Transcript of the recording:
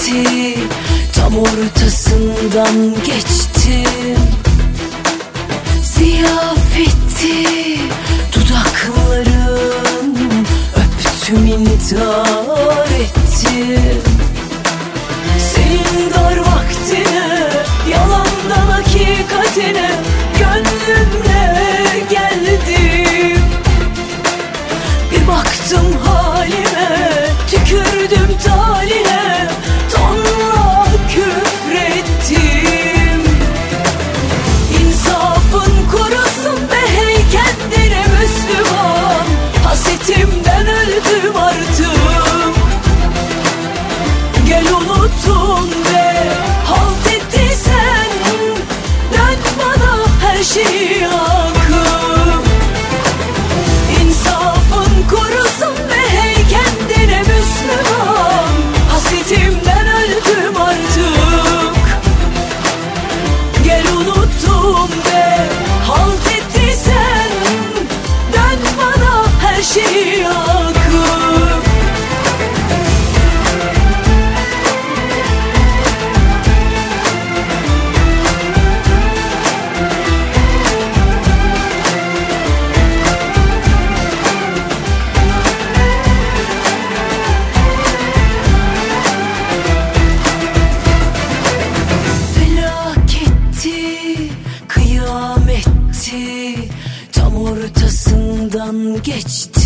etti, tam ortasından geçtim. Ziyafetti dudaklarım, öptüm intihar ettim. Senin dar vaktine, yalandan hakikatine gönlümle geldim. Bir baktım halime, tükürdüm taline, tonla küfrettim. İnsafın kurusun be hey kendine Müslüman, hasetimden öldüm artık. Gel unuttun be, halt ettiysen dön bana her şeyi yakıp. İnsafın kurusun be hey kendine Müslüman, hasetimden öldüm artık. Gel unuttun be, halt ettiysen dön bana her şeyi yakıp. Kıyametti, tam ortasından geçti.